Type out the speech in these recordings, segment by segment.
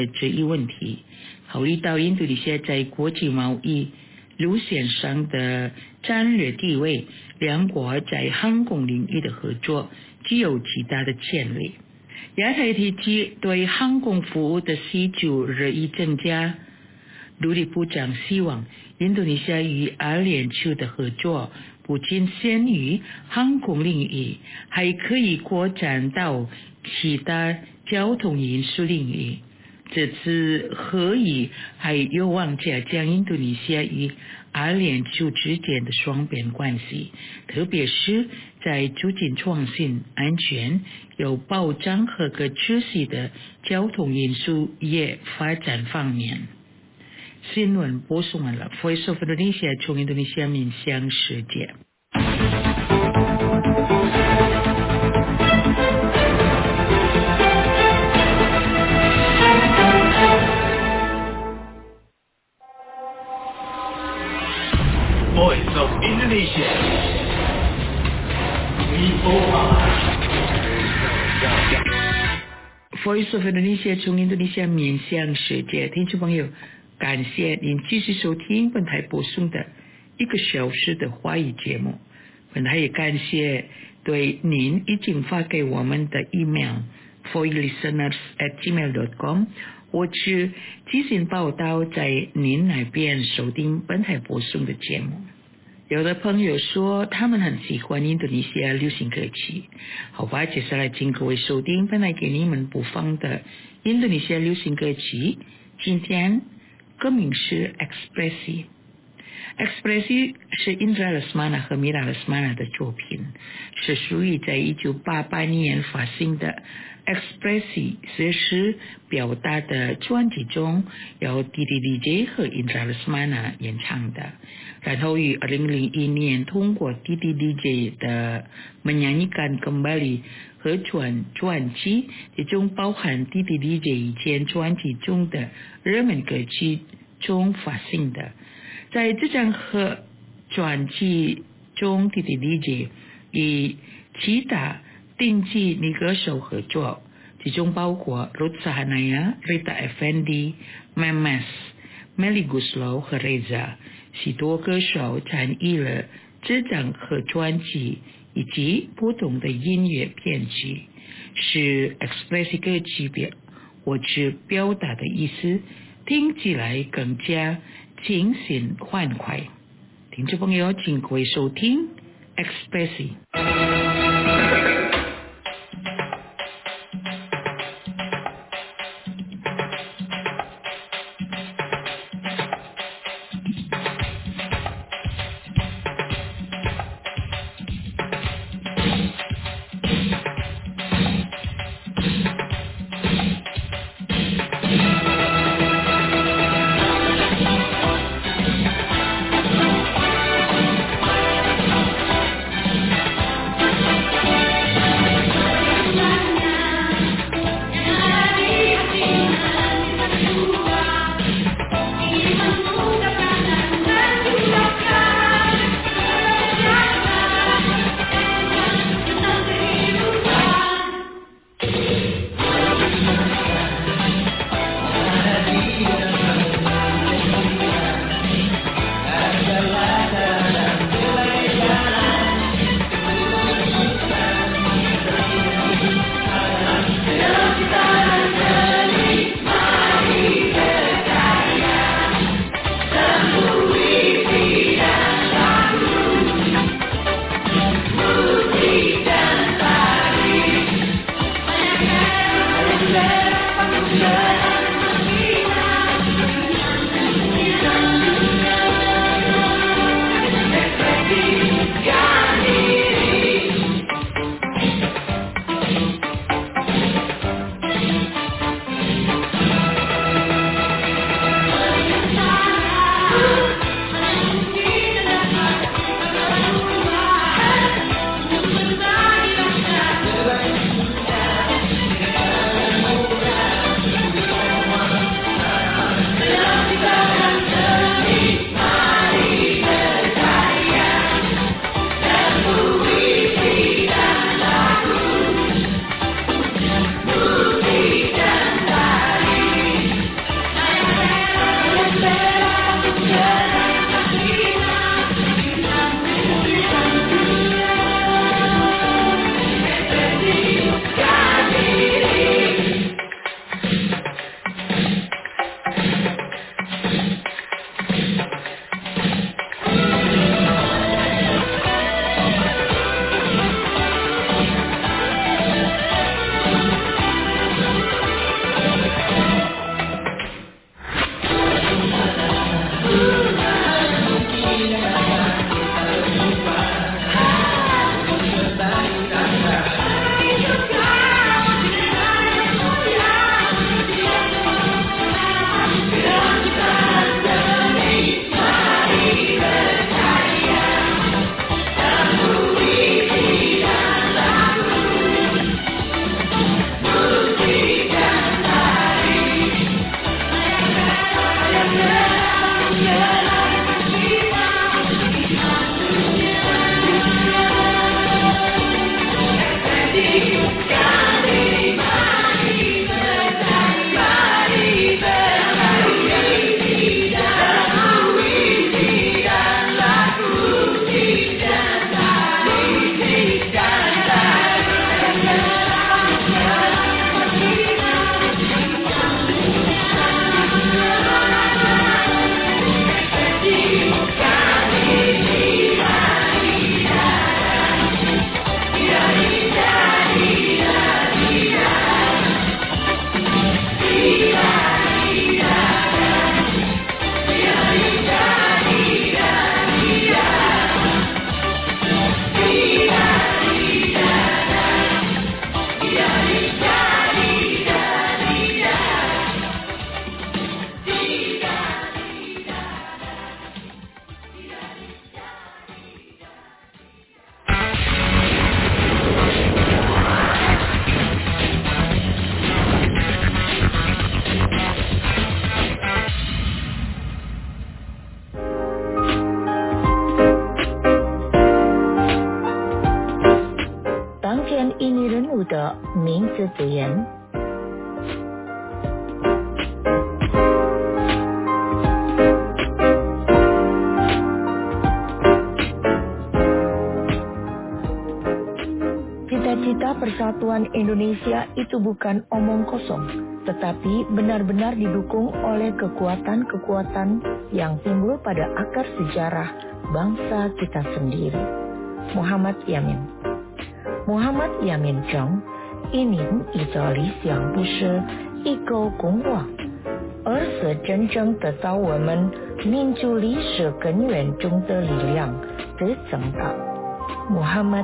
这一问题，考虑到印度尼西亚在国际贸易路线上的战略地位，两国在航空领域的合作具有极大的潜力。亚太地区对航空服务的需求日益增加。陆地部长希望印度尼西亚与阿联酋的合作不仅限于航空领域，还可以扩展到其他交通运输领域。这次会议还有望加强印度尼西亚与阿联酋之间的双边关系，特别是在促进创新、安全、有保障和可持续的交通运输业发展方面。新闻播送完了 Voice of Indonesia 从印度尼西亚面向世界。 Voice of Indonesia. Voice of Indonesia 从印度尼西亚面向世界，听众朋友，感谢您继续收听本台播送的1个小时的华语节目。本台也感谢对您已经发给我们的 email voicelisteners@gmail.com 或是即时报道在您那边收听本台播送的节目。有的朋友说他们很喜欢印度尼西亚流行歌曲，好吧，接下来请各位收听本来给你们播放的印度尼西亚流行歌曲。今天歌名是 Ekspresi。Ekspresi 是 Indra Lesmana 和 Mira Lesmana 的作品，是属于在1988年发行的 Ekspresi 随时表达的专辑中，由 Didi DJ 和 Indra Lesmana 演唱的，然后于2001年通过 Didi DJ 的 menyanyikan kembali 合传专辑，其中包含 Didi DJ 以前专辑中的热门歌曲中发行的。在这张合专辑中 Didi DJ 与其他顶级女歌手合作，其中包括 Ruth Sahanaya、Rita Effendi、Memes、Melly Guslow 和 Reza， 许多歌手参与了这张合专辑以及不同的音乐编曲，使 Ekspresi 歌曲或是表达的意思听起来更加清新欢快。听众朋友，请各位收听 Ekspresi。 persatuan Indonesia itu bukan omong kosong, tetapi benar-benar didukung oleh kekuatan-kekuatan yang timbul pada akar sejarah bangsa kita sendiri. Muhammad Yamin称，印尼一个理想不是一个公网，而是真正得到我们民族历史根源中的力量的增大。Muhammad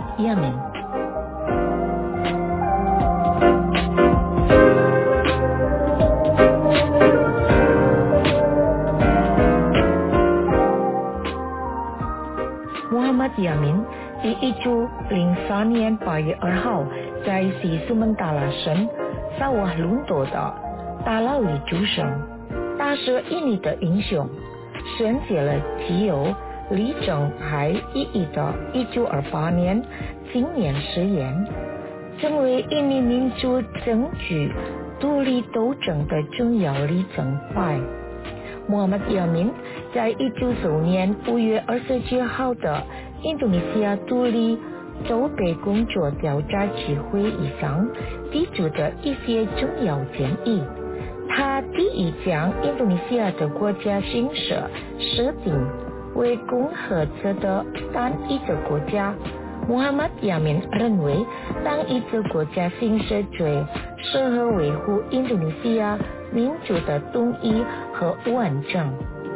Yamin。Muhammad Yamin于1903年8月2号在西苏门答腊省萨瓦伦多的达拉维出生，他是印尼的英雄，选择了具有里程碑意义的1928年青年誓言，成为印尼民族争取独立斗争的重要里程碑。Muhammad Yamin 在1995年5月29号的印度尼西亚独立筹备工作调查局会议上提出的一些重要建议。他第一将印度尼西亚的国家形设设定为共和制的单一的国家。Muhammad Yamin 认为，单一的国家形式最适合维护印度尼西亚民族的统一和完整。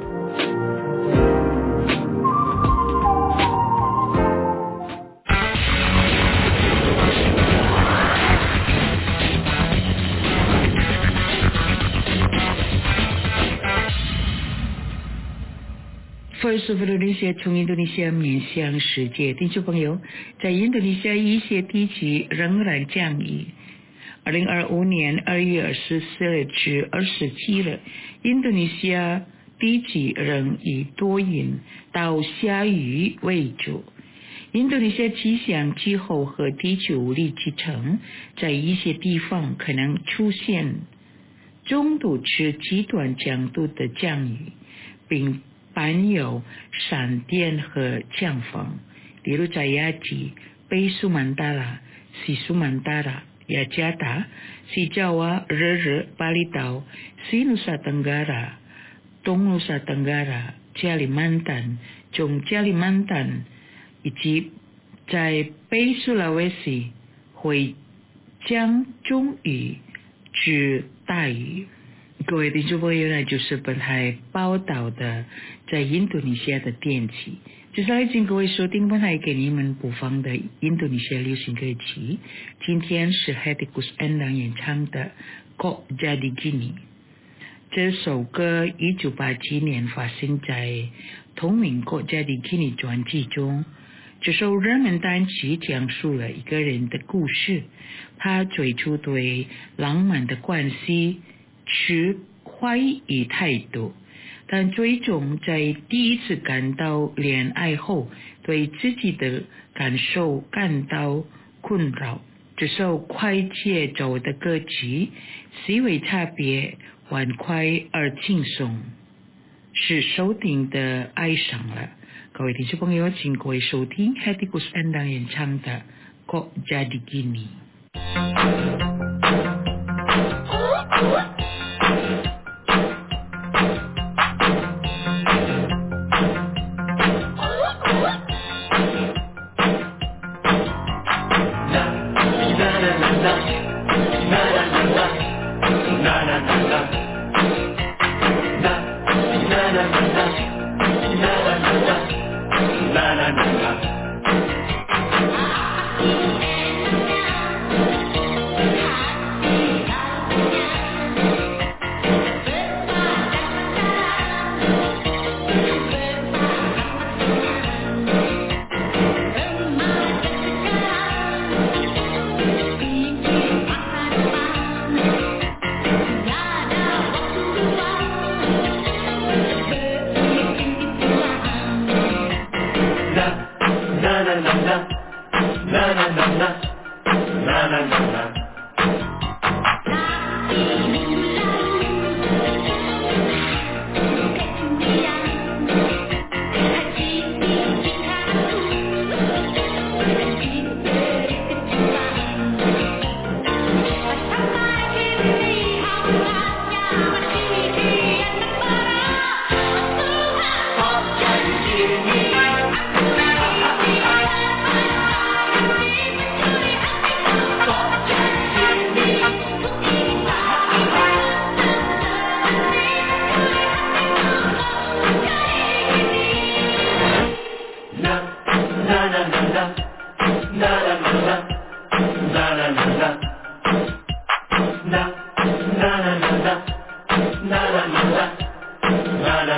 Voice of Indonesia 从印度尼西亚面向世界，听众朋友，在印度尼西亚一些地区仍然降雨。2025年2月24日至27日，印度尼西亚地区仍以多云到下雨为主。印度尼西亚气象气候和地球物理机场在一些地方可能出现中度至极端强度的降雨，并伴有闪电和强风，例如在雅吉、北苏门答腊、西苏门答腊、雅加达、西爪哇、日日、巴厘岛、西努萨登嘎拉、东努萨登嘎拉、加里曼丹、中加里曼丹，以及在北苏拉威西会将中雨至大雨。各位听众朋友，那就是本台报道的在印度尼西亚的天气。接下来请各位收听本台给你们播放的印度尼西亚流行歌曲。今天是 Hetty Koes Endang 演唱的 Kok Jadi Gini。这首歌1987年发行在同名 Kok Jadi Gini 专辑中。这首热门单曲讲述了一个人的故事，他最初对浪漫的关系持怀疑态度，但最终在第一次感到恋爱后，对自己的感受感到困扰。这首快节奏的歌曲细微差别欢快而轻松，是收听的爱上了。各位听众朋友，请各位收听 Hetty Koes Endang 演唱的 Kok Jadi Gini。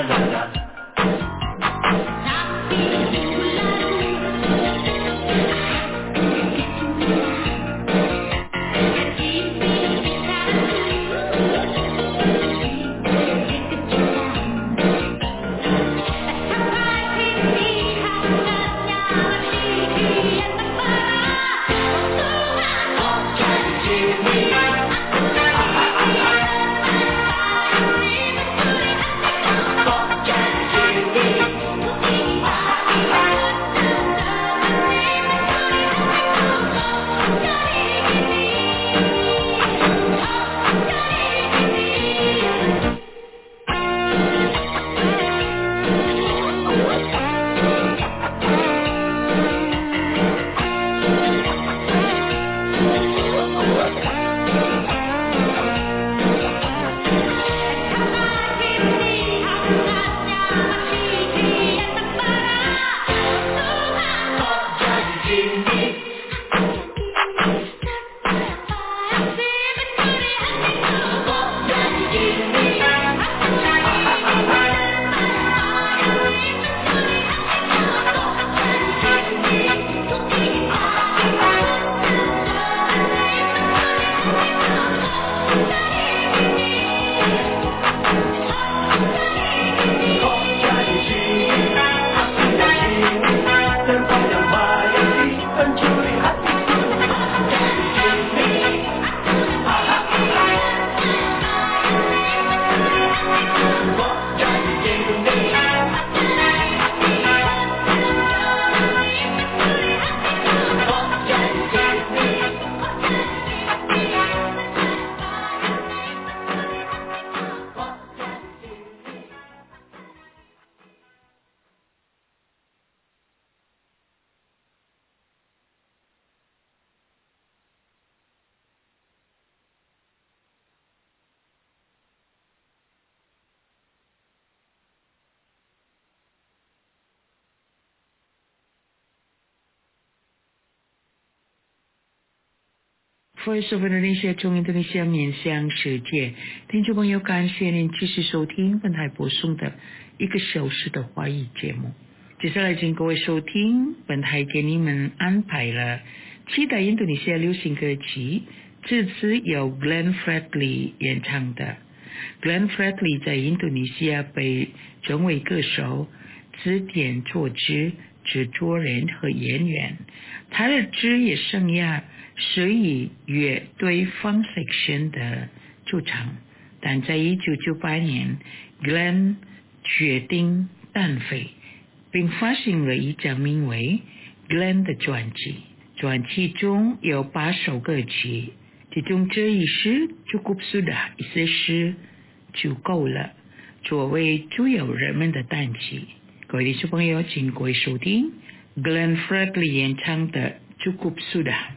Voice of Indonesia 中印度尼西亚面向世界，听众朋友，感谢您继续收听本台播送的1个小时的华语节目。接下来请各位收听本台给你们安排了7代印度尼西亚流行歌曲，这次由 Glenn Fredly 演唱的。Glenn Fredly 在印度尼西亚被称为歌手、词典作词、制作人和演员。他的职业生涯是以乐队 Funk Section 的主唱，但在1998年 Glenn 决定单飞，并发行了一张名为 Glenn 的专辑。专辑中有8首歌曲，其中这一首 Cukup Sudah 意思是足够了，作为主要人们的单曲。各位听众朋友，请各位收听 Glenn Fredly 演唱的 Cukup Sudah。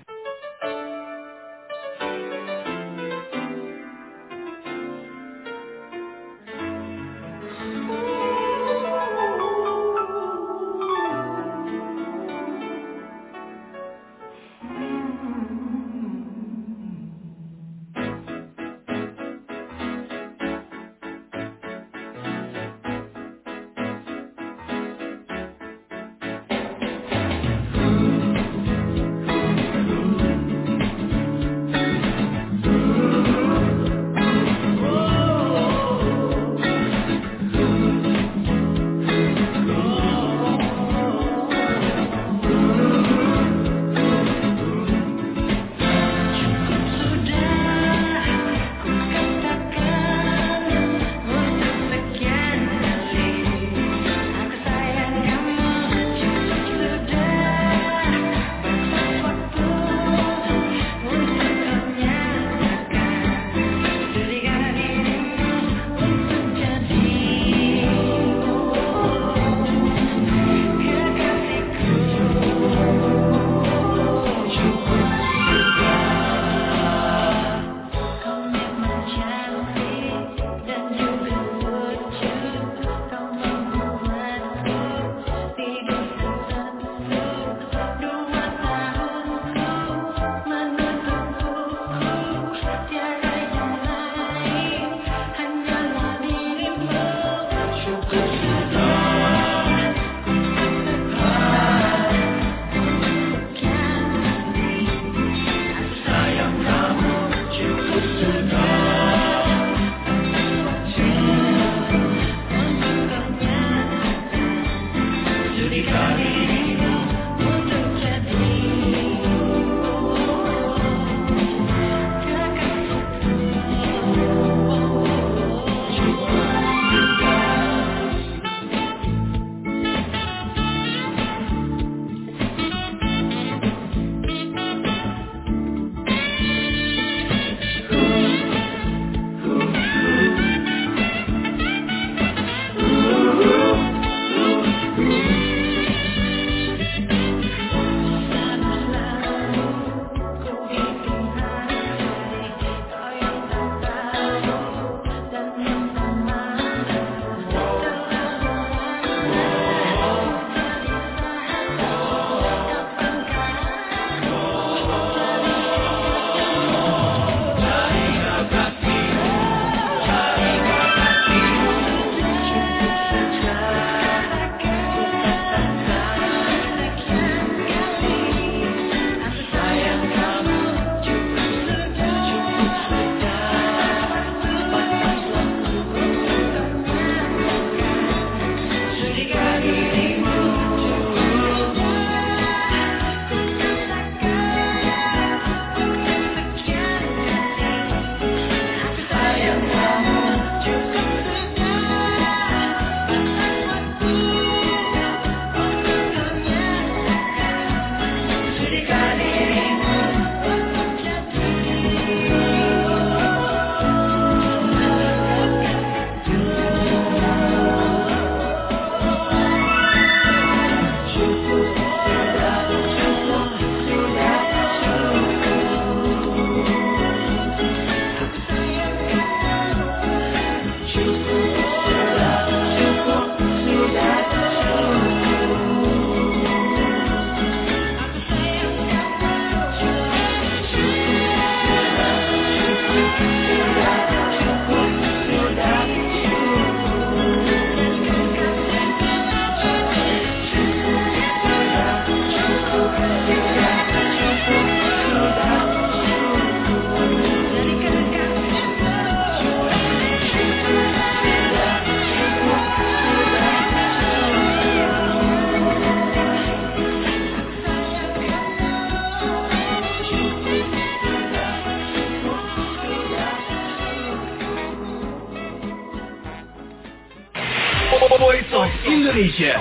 Voice of Indonesia.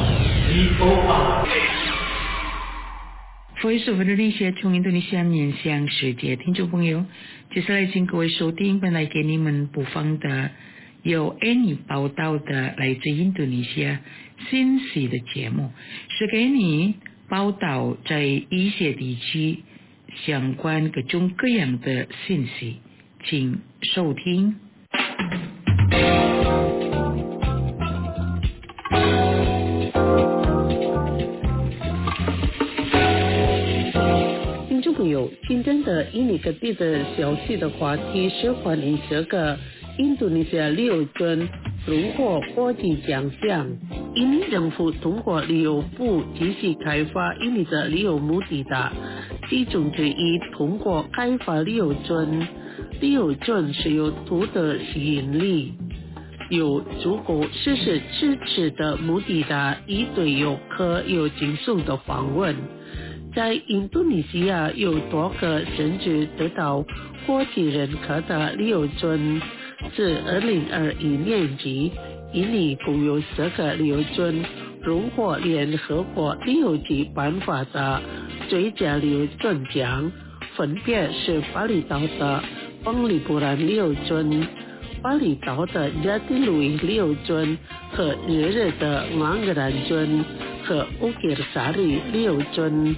Voice of Indonesia 从印度尼西亚面向世界，听众朋友，接下来请各位收听本来给你们播放的由 Annie 报道的来自印度尼西亚信息的节目，是给你报道在一些地区相关各种各样的信息，请收听。 听众朋友，今天的印尼各地的消息的话题是欢迎这个印度尼西亚旅游村荣获国际奖项。印尼政府通过旅游部继续开发印尼的旅游目的地，其中之一通过开发旅游村。旅游村是有土的吸引力，有足够实施支持的目的地，一对游客有轻松的访问。在印度尼西亚有多个甚至得到国际认可的旅游村，自2021年起，印尼共有4个旅游村荣获联合国旅游局颁发的最佳旅游村奖，分别是巴厘岛的邦里布兰旅游村、巴厘岛的加蒂鲁伊旅游村和热热的昂格兰村和乌吉尔萨里旅游村。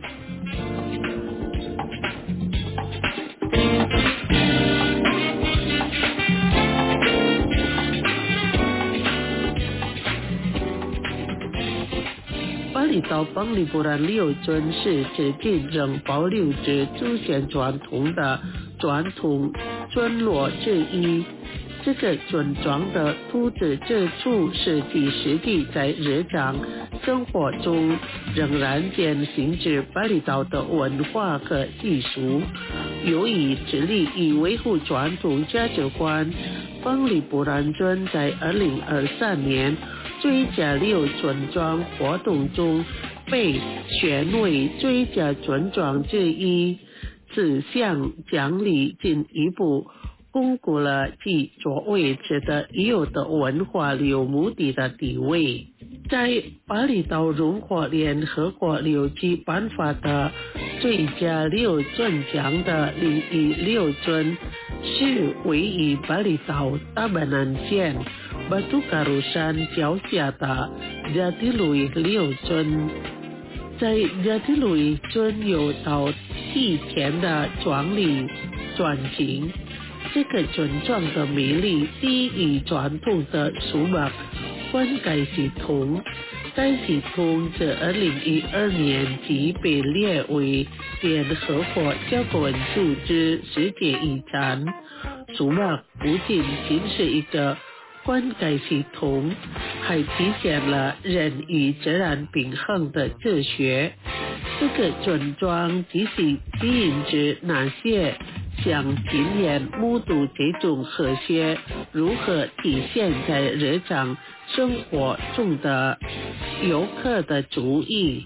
巴厘岛邦里布兰旅游村是至今仍保留着祖先传统的传统村落之一。这个村庄的土质这处是第世纪在日常生活中仍然践行着巴厘岛的文化和习俗。由于致力于维护传统价值观，邦里布兰村在2023年最佳旅游村庄活动中被选为最佳村庄之一，此项奖励进一步巩固了其所维持的已有的文化旅游目的的地位。在巴厘岛荣获联合国旅游局颁发的最佳旅游村奖的另一旅游村是位于巴厘岛大本南县巴图卡鲁山脚下的加蒂鲁伊旅游村。在加蒂鲁伊村有到地田的壮丽转景，这个村庄的魅力低于传统的数码灌溉系统。该系统自2012年即被列为联合国教科文组织世界遗产。数码不仅仅是一个灌溉系统，还体现了人与自然平衡的哲学。这个村庄即是吸引着那些想亲眼目睹这种和谐如何体现在日常生活中的游客的注意。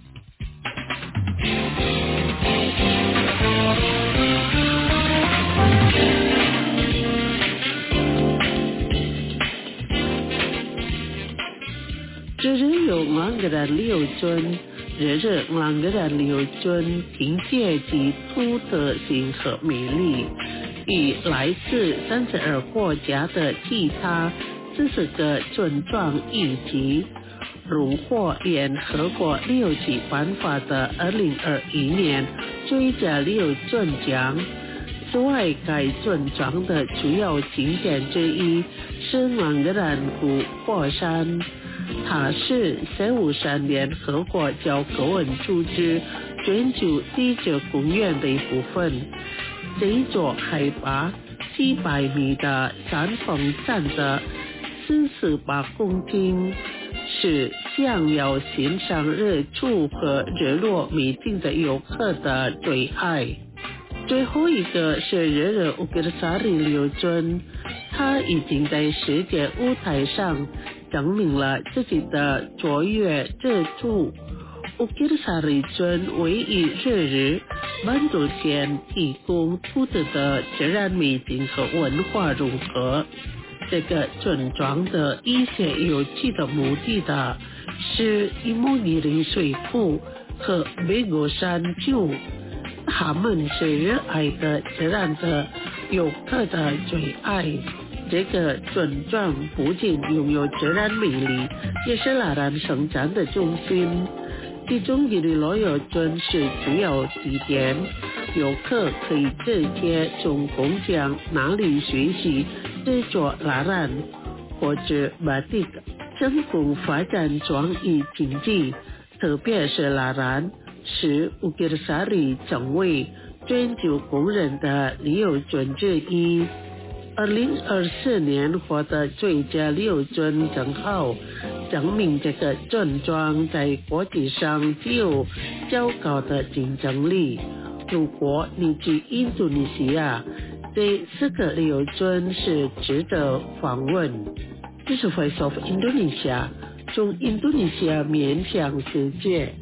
这里有昂格兰旅游村，热热昂格兰旅游村凭借其独特性和魅力，与来自32国家的其他40个村庄一起荣获联合国旅游局颁发的2021年最佳旅游村奖。此外，该村庄的主要景点之一是昂格兰古火山，它是353联合国教科文组织全球地质公园的一部分。这一座海拔700米的山峰占的48公顷，是想要欣赏日出和日落美景的游客的最爱。最后一个是热热乌吉尔萨里旅游村，它已经在世界舞台上证明了自己的卓越之处。乌吉尔萨里村位于热热曼都县，提供独特的自然美景和文化融合。 这个村庄的一些有趣的目的的是伊木尼林水库和美国山丘，他们是热爱的自然的游客的最爱。这个村庄不仅拥有自然美丽，也是纳兰生产的中心。其中伊犁旅游村是主要地点，游客可以直接从工匠那里学习制作纳兰或者巴蒂，成功发展创意经济。特别是纳兰是乌吉尔萨里成为全球公认的旅游村之一。2024年获得最佳旅游村称号，证明这个村庄在国际上具有较高的竞争力。如果你去印度尼西亚，这4个旅游村是值得访问。这是 Voice of Indonesia， 从印度尼西亚面向世界。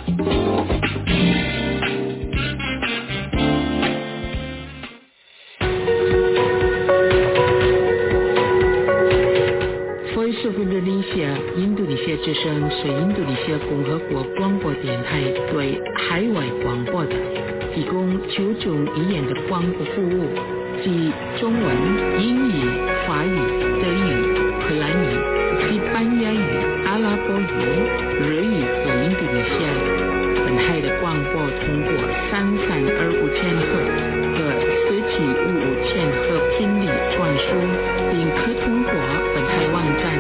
Voice of Indonesia 印度尼西亚之声是印度尼西亚共和国广播电台对海外广播的提供9种语言的广播服务，即中文、英语、法语、德语、荷兰语、西班牙语、阿拉伯语、日语和印度尼西亚。本台的广播通过3325千赫和4755千赫频率传输，并可通过本台网站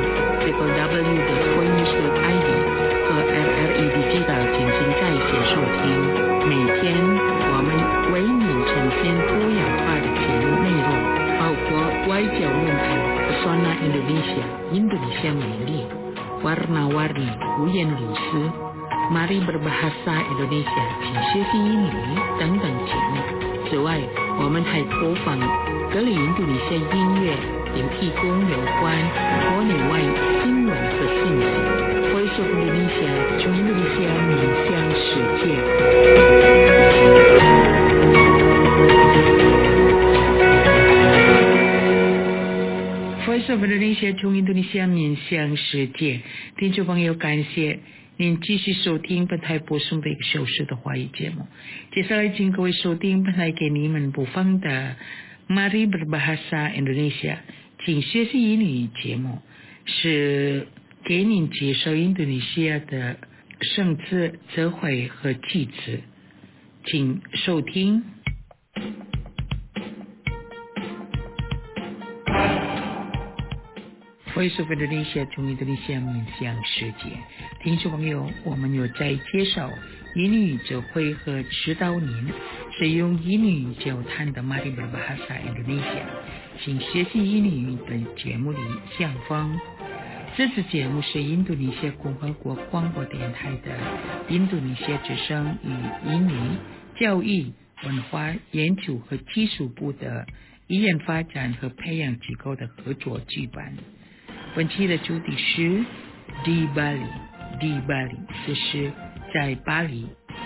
www.voice.id 和 LRE Digital 进行在线收听。每天我们为您呈现多样化的节目内容，包括外交论坛 Pesona Indonesia 印度尼西亚美丽 Warna-warni 五颜六色 Mari Berbahasa Indonesia 请学习英语等等节目。此外，我们还播放各类印度尼西亚音乐，并提供有关国内外新闻和信息。Voice of Indonesia 从印度尼西亚面向世界。Voice of Indonesia 从印度尼西亚面向世界。听众朋友，感谢您继续收听本台播送的1个小时的华语节目。接下来请各位收听本台给你们播放的 Mari Berbahasa Indonesia 请学习英语节目，是给您介绍印度尼西亚的生词、词汇和句子，请收听。Voice of Indonesia 从印度尼西亚面向世界。听众朋友，我们有在介绍英语词汇和指导您使用英语交谈的 Mari Berbahasa Indonesia 请学习英语的节目里相方。这次节目是印度尼西亚共和国广播电台的印度尼西亚之声与印尼教育、文化研究和技术部的语言发展和培养机构的合作举办。本期的主题是 Di Bali， 这是在巴黎。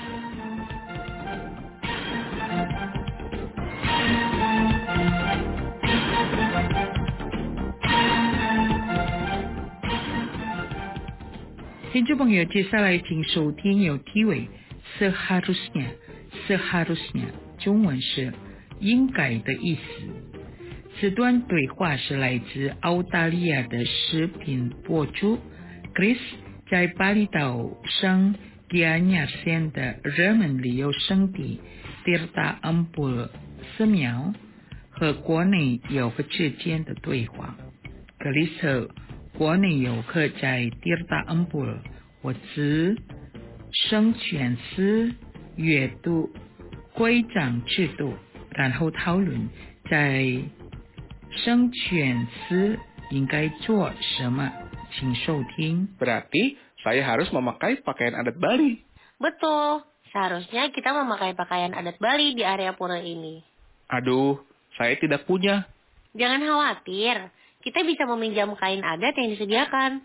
听众朋友，接下来请收听有题为 Seharusnya， 中文是应该的意思。这段对话是来自澳大利亚的视频博主 Chris 在巴厘岛省迪亚尼亚县的热门旅游胜地 Tirta Empul 寺庙和国内游客之间的对话。Chris 和国内游客在 Tirta Empul 或自圣泉寺阅读规章制度，然后讨论在圣泉寺应该做什么，请收听。 Berarti saya harus memakai pakaian adat Bali. Betul, seharusnya kita memakai pakaian adat Bali di area pura ini. Aduh, saya tidak punya. Jangan khawatir, kita bisa meminjam kain adat yang disediakan.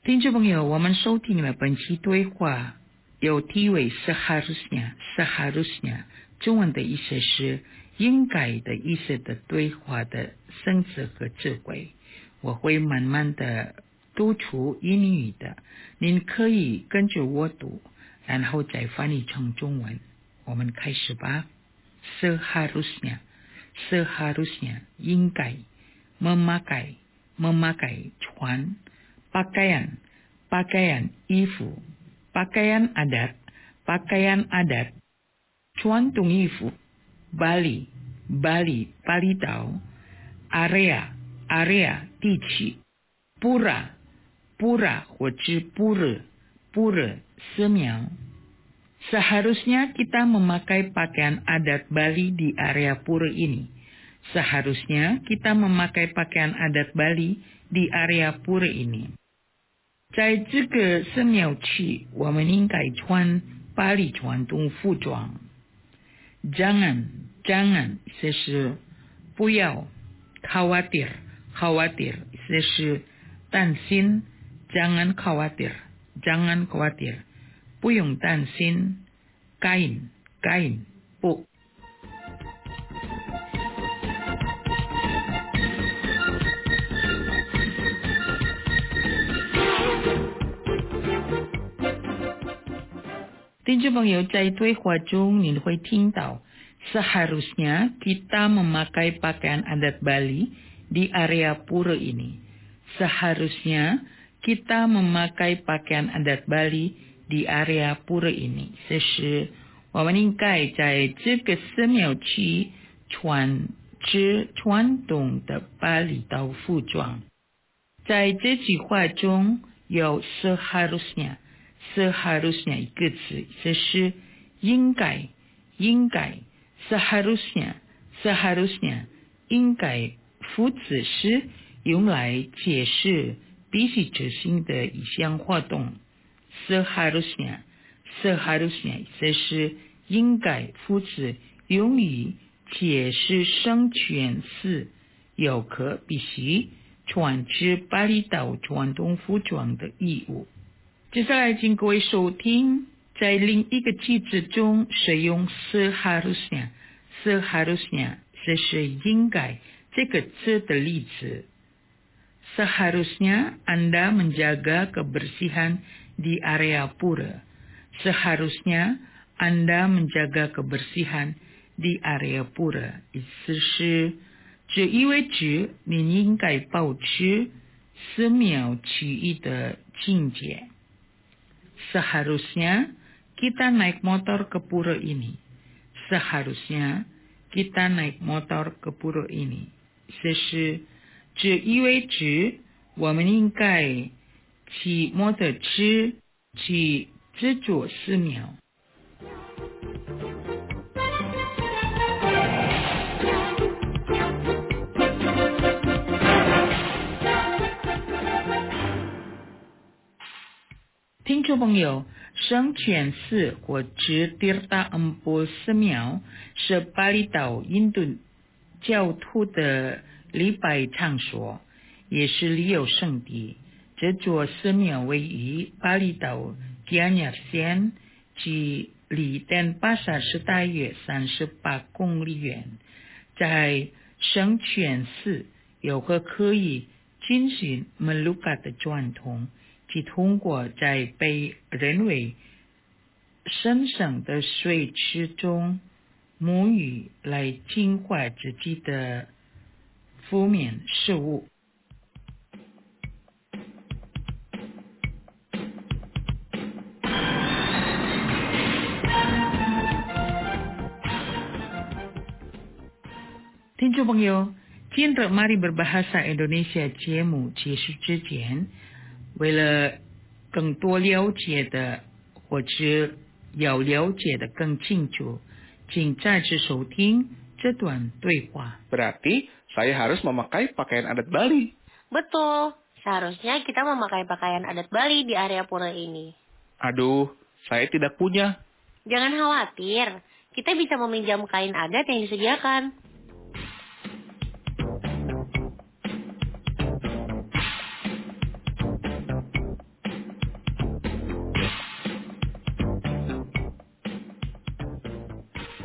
听众朋友，我们收听了本期对话，有题为 seharusnya， 中文的意思是应该的意思的对话的深思和智慧。我会慢慢的读出英语的，您可以跟着我读，然后再翻译成中文。我们开始吧。seharusnya 应该 memakai 穿pakaian 衣服 pakaian adat 传统衣服 Bali 岛 area 地区 pura 或者 pura 寺庙。Seharusnya kita memakai pakaian adat Bali di area pura ini. Seharusnya kita memakai pakaian adat Bali di area pura ini. 在这个寺庙区，我们应该穿巴黎传统服装。Jangan 这是不要 khawatir 这是担心 jangan khawatir 不用担心 kain 不。听众朋友，在对话中你会听到 seharusnya kita memakai pakaian adat Bali di area pura ini. Seharusnya kita memakai pakaian adat Bali di area pura ini. 这是我们应该在这个寺庙区穿着传统的巴厘岛服装。在这句话中有 seharusnya 一个词，这是应该 seharusnya 应该副词是用来解释必须执行的一项活动。seharusnya 这是应该副词用于解释生全是游客必须穿着巴厘岛传统服装的义务。接下来请各位收听，在另一个句子中使用 seharusnya 这是应该这个字的例子。Seharusnya Anda menjaga kebersihan di area pura. Seharusnya Anda menjaga kebersihan di area pura. 意思是这意味着你应该保持寺庙区域的清洁。Seharusnya kita naik motor ke pura ini. Seharusnya kita naik motor ke pura ini. 这意味着我们应该骑摩托车去这座寺庙。听众朋友，生全寺或者 Tirta Empul 寺庙是巴厘岛印度教徒的礼拜场所，也是旅游胜地。这座寺庙位于巴厘岛 Gianyar 县，距离 Denpasar 是大约38公里远。在生全寺有个可以进行 Melukat 的传统，即通过在被认为神圣的水池中沐浴来净化自己的负面事物。听众朋友，今日 Mari Berbahasa Indonesia 节目结束之前，为了更多了解的或者要了解的更清楚，请再次收听这段对话。 Berarti saya harus memakai pakaian adat Bali. Betul, seharusnya kita memakai pakaian adat Bali di area pura ini. Aduh, saya tidak punya. Jangan khawatir, kita bisa meminjam kain adat yang disediakan.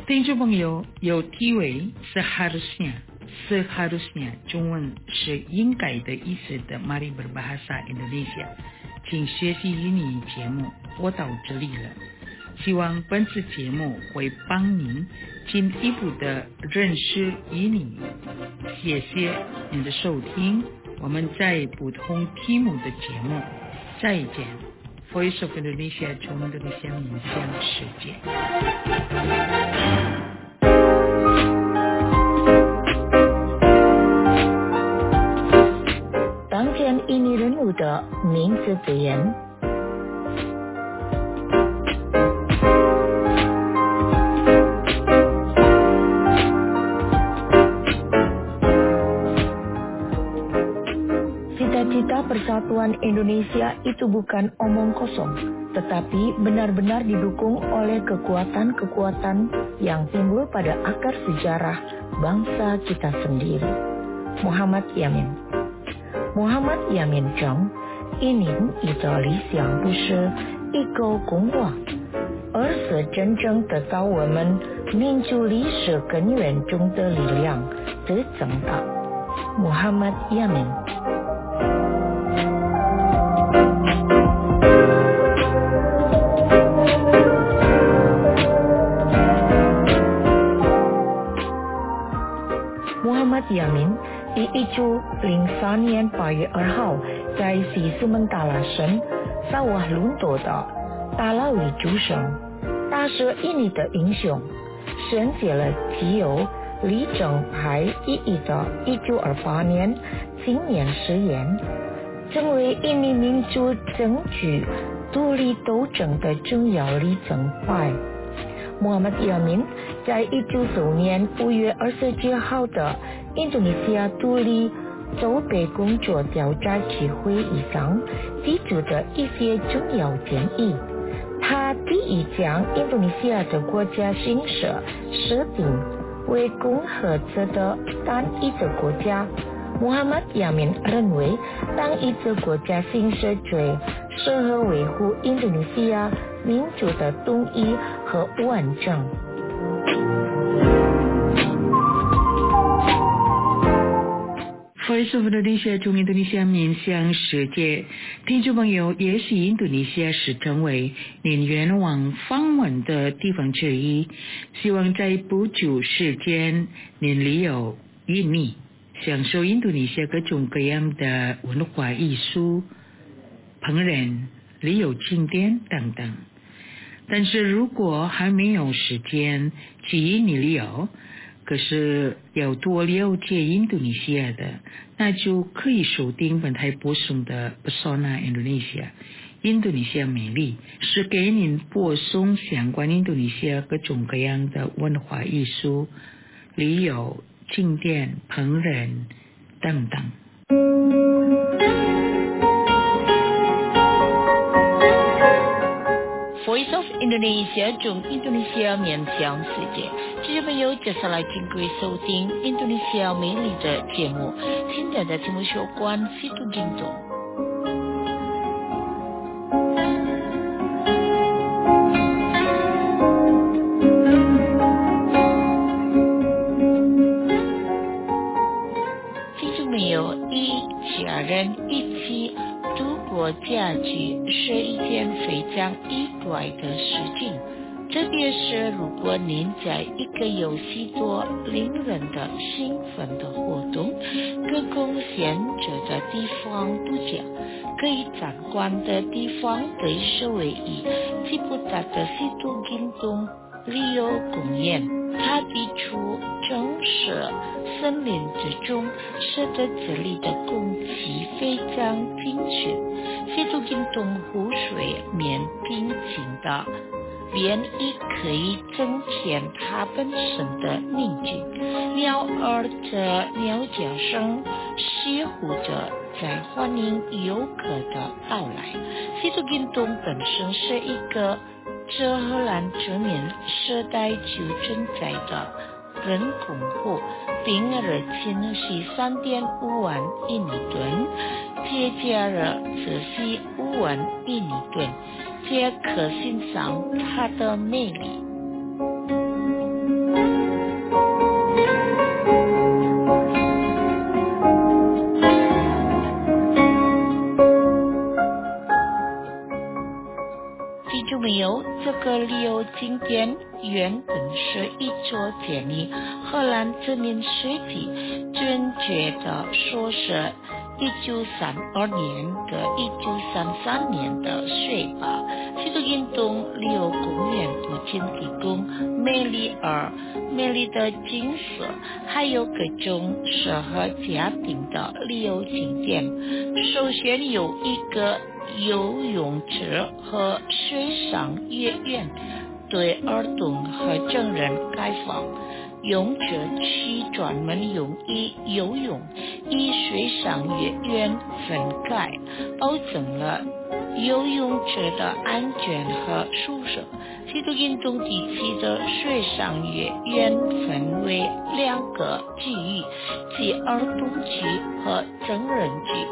听众朋友，有地位 seharusnya 中文是应该的意思的 Mari Berbahasa Indonesia， 请学习英语节目，我到这里了。希望本次节目会帮您进一步的认识英语。谢谢您的收听，我们在不同题目的节目再见。Voice of Indonesia 中印度尼西亚面向世界。 当前印尼人物的名字字眼。Cita-cita persatuan Indonesia itu bukan omong kosong, tetapi benar-benar didukung oleh kekuatan-kekuatan yang timbul pada akar sejarah bangsa kita sendiri. Muhammad Yamin称，印尼一个理想不是一个公话，而是真正得到我们民族历史根源中的力量的增大。Muhammad Yamin。Muhammad Yamin 于1903年8月2号在西苏门答腊省萨瓦伦多的大老屿出生，他是印尼的英雄，选择了具有里程碑意义的1928年青年誓言，成为印尼民族争取独立斗争的重要里程碑。Muhammad Yamin 在1995年5月29号的印度尼西亚独立筹备工作调查局会议上提出的一些重要建议。他第一将印度尼西亚的国家形设设定为共和制的单一的国家。Muhammad Yamin 认为，单一的国家形设最适合维护印度尼西亚民族的统一和完整。 Voice of Indonesia 中印度尼西亚面向世界，听众朋友，也许印度尼西亚是成为您愿望访问的地方之一。希望在不久时间，您旅游印尼，享受印度尼西亚各种各样的文化艺术、烹饪、旅游景点等等。但是如果还没有时间去印尼旅游，可是要多了解印度尼西亚的，那就可以收听本台播送的 Pesona Indonesia 印度尼西亚美丽，是给您播送相关印度尼西亚各种各样的文化艺术、旅游景点、烹饪等等。 Voice of Indonesia 中印度尼西亚面向世界，听众朋友，接下来请各位收听印度尼西亚美丽的节目。现在的节目有关situ gintung。听众朋友，一家人一起度过假期是一件非常意外的事情，特别是如果您在一个有许多令人的兴奋的活动、可供选择的地方度假、可以参观的地方对是唯一记不达的situ gintung旅游公园，它地处城市森林之中，使得这里的空气非常清纯。situ gintung湖水面平静的，涟漪可以增添它本身的宁静。鸟儿的鸟叫声似乎着在欢迎游客的到来。situ gintung本身是一个自荷兰殖民时代就存在的人工湖，并热情是3.5万印尼吨，节假日则是5万印尼吨，这可欣赏它的魅力。 记住没有？这个旅游景点原本是一座建立荷兰殖民时期准确的说是1932年的1933年的水坝。许多运动旅游公园不仅提供美丽的景色，还有各种适合家庭的旅游景点。首先有一个游泳池和水上乐园，对儿童和成人开放。泳池区专门用于游泳，与水上乐园分开，保证了游泳池的安全和舒适。许多运动地区的水上乐园分为2个区域，即儿童区和成人区。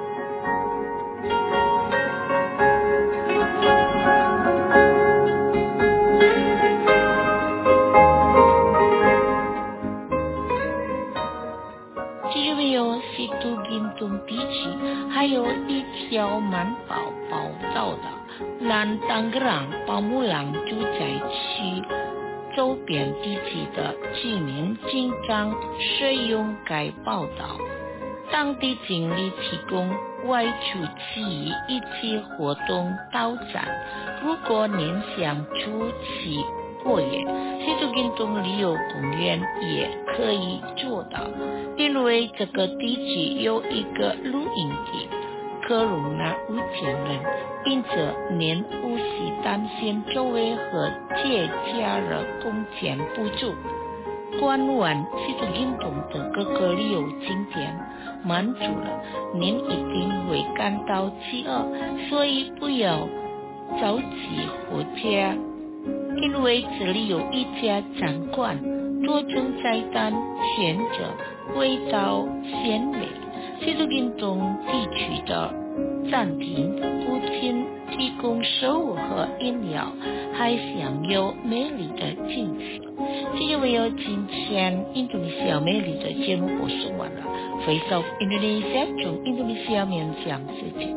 许多运动地区还有一条慢跑道的南当格朗巴木朗住宅区周边地区的居民经常使用该跑道。当地经理提供外出期一起活动到站。如果您想出去过夜，许多运动旅游公园也可以做到，因为这个地区有一个露营地，可容纳5000人，因此您无需担心周围和节假日工钱不足。逛完许多运动的各个旅游景点，满足了您一定会感到饥饿，所以不要着急回家，因为这里有一家餐馆，多种菜单选择味道鲜美。许多运动地区的餐厅不仅提供食物和饮料，还享有美丽的景色。因为有今天印度尼西亚美丽的节目播送完了。Face of Indonesia 从印度尼西亚面向世界。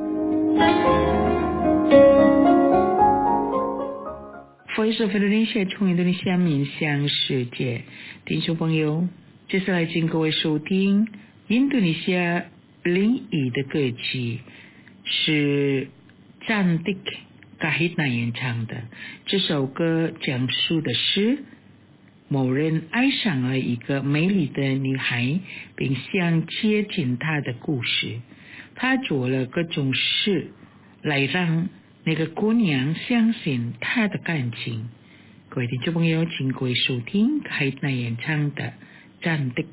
Voice of Indonesia 从印度尼西亚面向世界，听众朋友，接下来请各位收听印度尼西亚另一的歌曲，是Cantik Kahitna演唱的。这首歌讲述的是某人爱上了一个美丽的女孩，并想接近她的故事。他做了各种事来让那个姑娘相信他的感情。各位听众朋友，请各位收听Kahitna演唱的Cantik。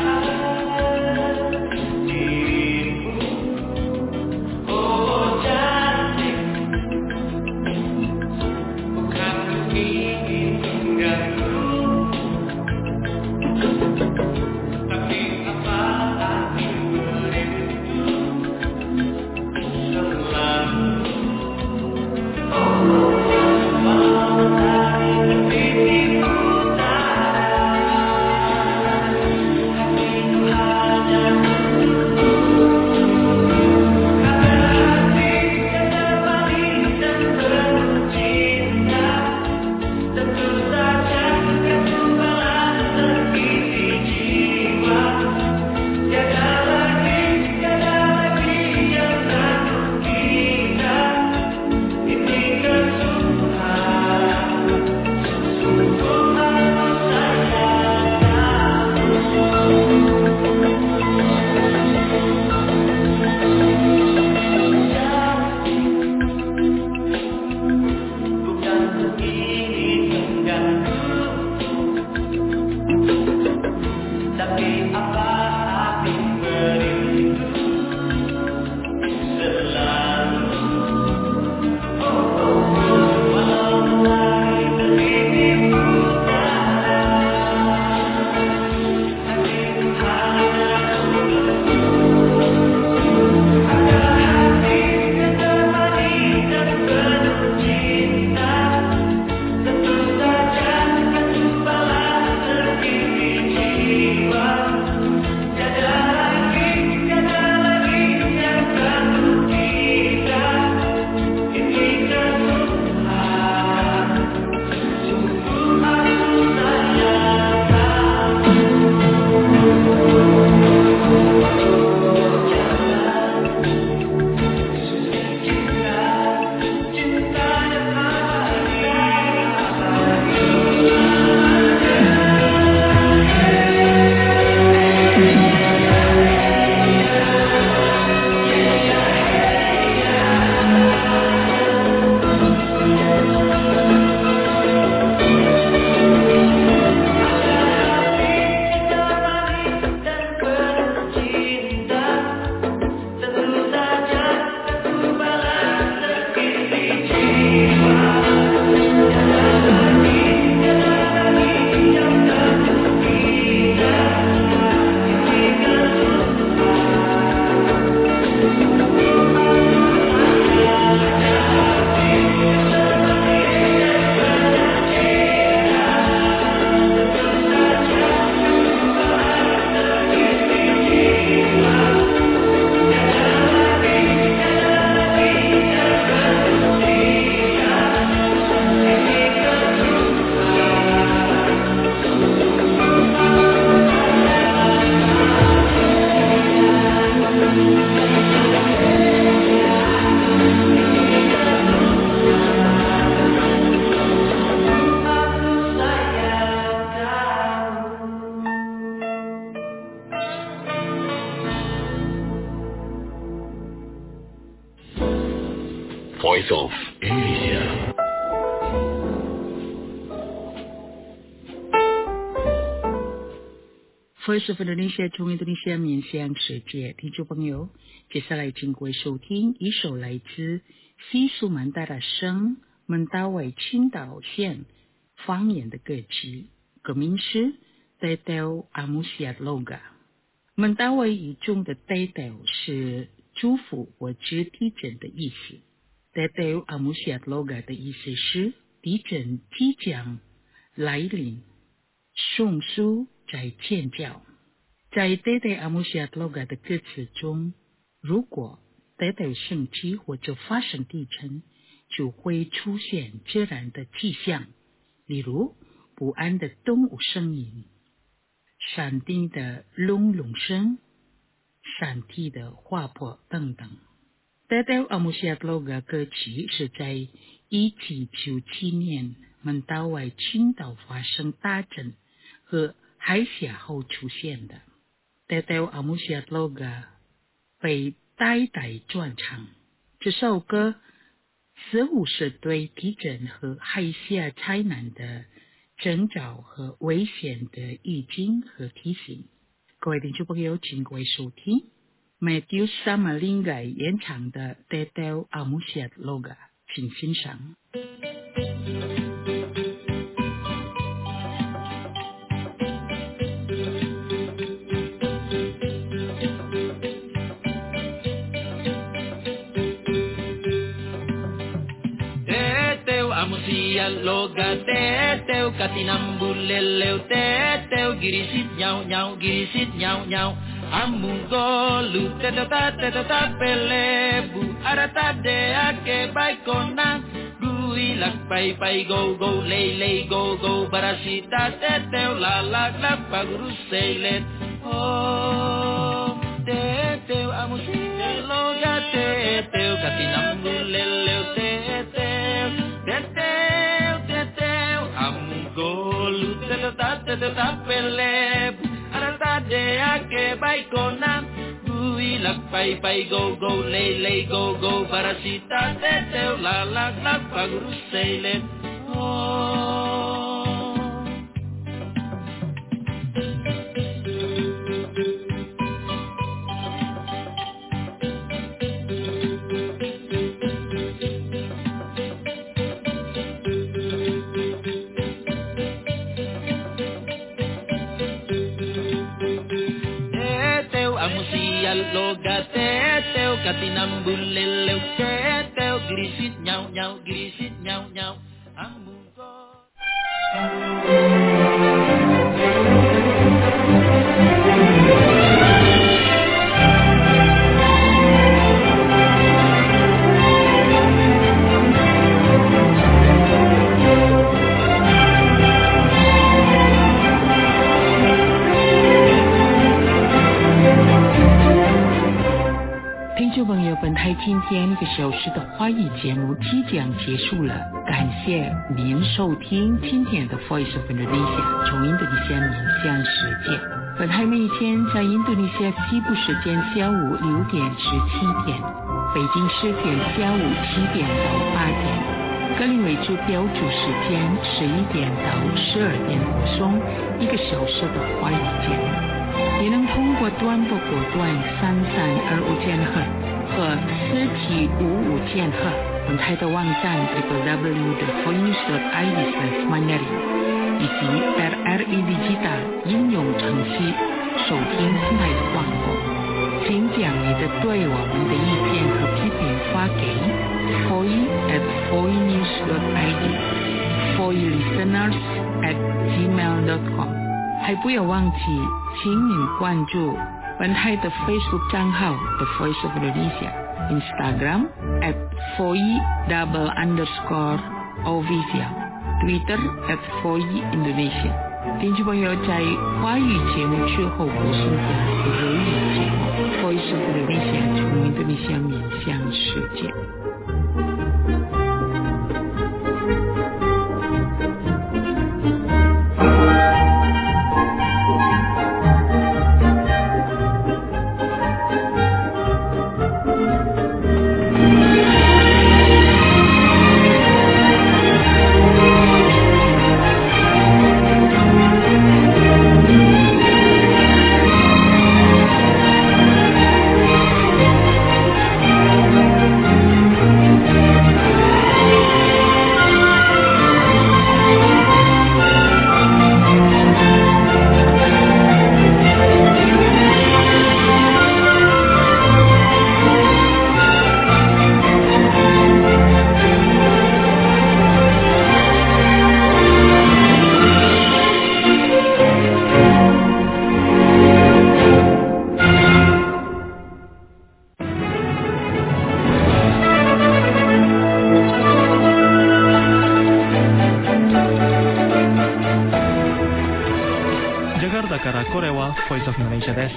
Oh, Voice of Indonesia。 Voice of Indonesia 从印度尼西亚面向世界，听众朋友，接下来请各位收听一首来自西苏门答腊省门答韦青岛县方言的歌曲，歌名是 Teteu Amusiat Loga。门答韦语中的 Teteu 是祝福或者地震的意思。Teteu Amusiat Loga 的意思是地震即将来临，松树在尖叫。在 Teteu Amusiat Loga 的歌词中，如果 Teteu 升起或者发生地震，就会出现自然的迹象，例如不安的动物声音、山顶的隆隆声、山体的划破等等。Teteu Amusiat Loga 歌曲是在1797年门答韦青岛发生大震和海啸后出现的。Teteu Amusiat Loga 被代代传唱，这首歌似乎是对地震和海啸灾难的征兆和危险的预警和提醒。各位听众朋友，请各位收听 Matthew Samalingai 演唱的 Teteu Amusiat Loga， 请欣赏。 Amusiat Loga Teteu katinambuleleu Teteu girisit nyau nyau girisit nyau nyau amugolu teteu ta pelebu arata de ake baikona guilak pai pai go go lei go go barasita Teteu lalak paguru seilet oh Teteu Amusiat Loga Teteu katinambuleleu Teteu tapeleb arata de ake baikona guilak pai pai go go lei go go barasita Teteu lalak paguru seilet Loga Teteu katinambuleleu Teteu girisit nyau nyau girisit nyau nyau 本台今天1个小时的华语节目即将结束了，感谢您收听今天的 Voice of Indonesia 从印度尼西亚面向世界。本台每天在印度尼西亚西部时间下午6点至7点，北京时间下午7点到8点，格林威治标准时间11点到12点播送1个小时的华语节目。也能通过短波波段3325千赫和4755千赫，本台的网站 www.voinews.id/mandarin 以及 RRI Digital 应用程序收听本台的广播。请将你的对我们的意见和批评发给 foi@voinews.id foilisteners@gmail.com。还不要忘记，请您关注本台的 Facebook 账号 The Voice of Indonesia， Instagram @foi_official， Twitter @foiindonesia。听众朋友，在华语节目之后播送的日语节目 Voice of Indonesia 从印度尼西亚面向世界。 ャカルタからこれはボイスオブマレーシアです。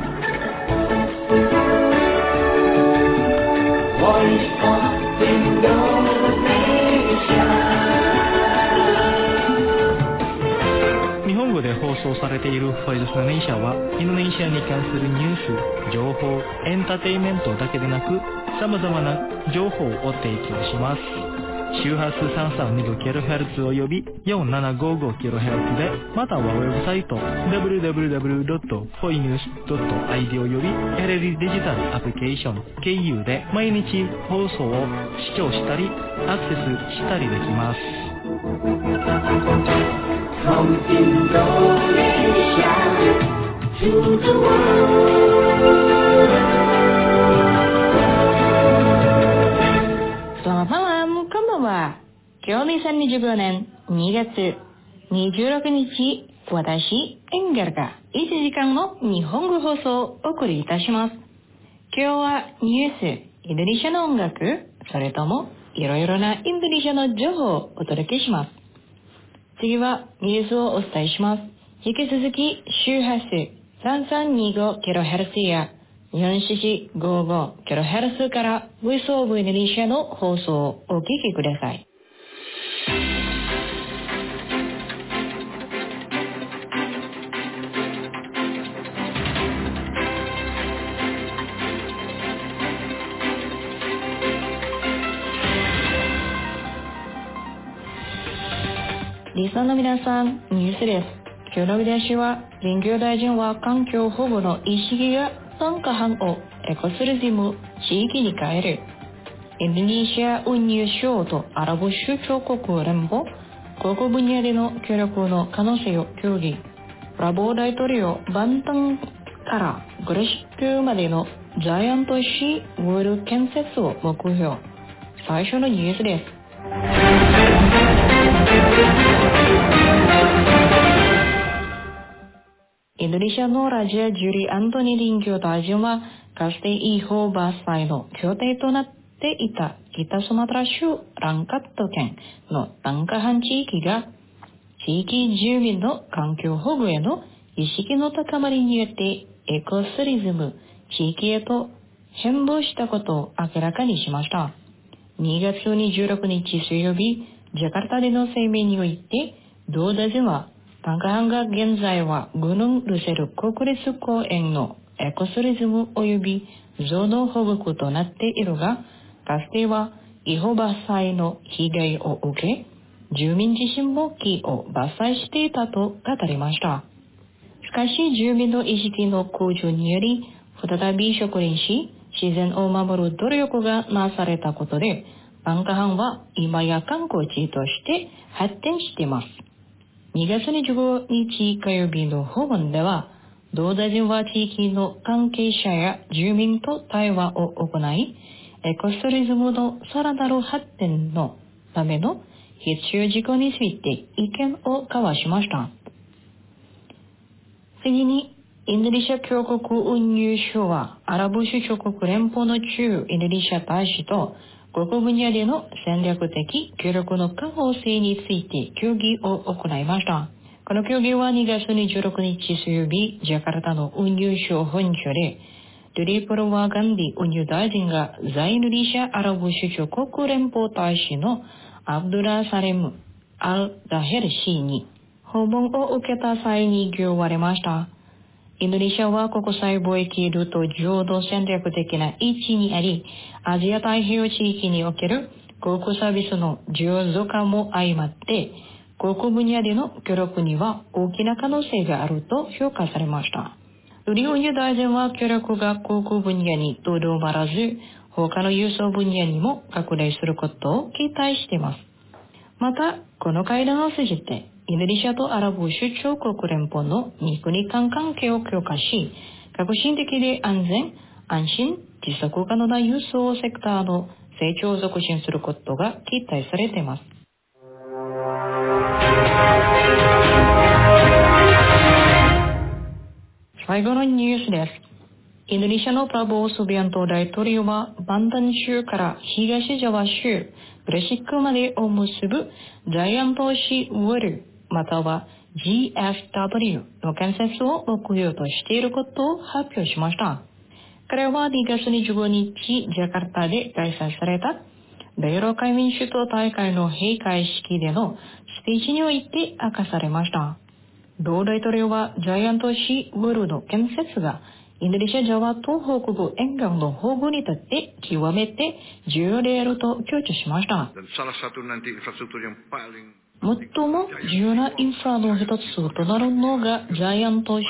日本語で放送されているボイスオブマレーシアはインドネシアに関するニュース、情報、エンターテインメントだけでなく様々な情報を提供します。周波数 332kHz および 4755kHz で、またはウェブサイト www.foinews.id およびテレビデジタルアプリケーション経由で毎日放送を視聴したりアクセスしたりできます。From Indonesia to the world.Selamat malam, konbanwa. 今日2015年2月26日、私、エンゲルが1時間の日本語放送をお送りいたします。今日はニュース、インドネシアの音楽、それともいろいろなインドネシアの情報をお届けします。次はニュースをお伝えします。引き続き周波数 3325kHz や4755kHz からボイスオブインドネシアの放送をお聞きください。リスナーの皆さん、ニュースです。今日の見出しは、林業大臣は環境保護の意識が単価範をエコツーリズム地域に変える。インドネシア運輸省とアラブ首長国連邦、航空分野での協力の可能性を協議。プラボー大統領、バンタンからグレシックまでのジャイアントシーウォール建設を目標。最初のニュースです。インドネシアのラジャ・ジュリ・アントニー林業大臣は、かつて違法伐採の協定となっていた北スマトラ州ランカット県の単価範地域が、地域住民の環境保護への意識の高まりによってエコツーリズム地域へと変貌したことを明らかにしました。2月26日水曜日、ジャカルタでの声明において、同大臣は、単価範が現在はグヌン・ルセル国立公園のエコツーリズム及び象の保護区となっているが、かつては違法伐採の被害を受け、住民自身も木を伐採していたと語りました。しかし住民の意識の向上により、再び植林し、自然を守る努力がなされたことで、単価範は今や観光地として発展しています。2月25日火曜日の訪問では、同大臣は地域の関係者や住民と対話を行い、エコツーリズムのさらなる発展のための必要事項について意見を交わしました。次に、インドネシア強国運輸省はアラブ首長国連邦の駐インドネシア大使と航空分野での戦略的協力の可能性について協議を行いました。この協議は2月26日水曜日、ジャカルタの運輸省本所で、ドゥリプロワ・ガンディ運輸大臣が在インドネシアアラブ首長国連邦大使のアブドゥラ・サレム・アル・ダヘル氏に訪問を受けた際に言われました。インドネシアは国際貿易ルート上の戦略的な位置にあり、アジア太平洋地域における航空サービスの需要増加も相まって、航空分野での協力には大きな可能性があると評価されました。ウリ運輸大臣は協力が航空分野にとどまらず、他の輸送分野にも拡大することを期待しています。また、この会談を通じて、インドネシアとアラブ首長国連邦の2国間関係を強化し、革新的で安全、安心、持続可能な輸送セクターの成長を促進することが期待されています。最後のニュースです。インドネシアのプラボー・スビアント大統領はバンタン州から東ジャワ州グレシックまでを結ぶジャイアントシーウォールまたは GFW の建設を目標としていることを発表しました。これは2月25日、ジャカルタで開催された米ロ海民主党大会の閉会式でのスピーチにおいて明かされました。同大統領はジャイアントシーウォールの建設がインドネシアジャワと北部沿岸の保護にとって極めて重要であると強調しました。最も重要なインフラの一つとなるのがジャイアント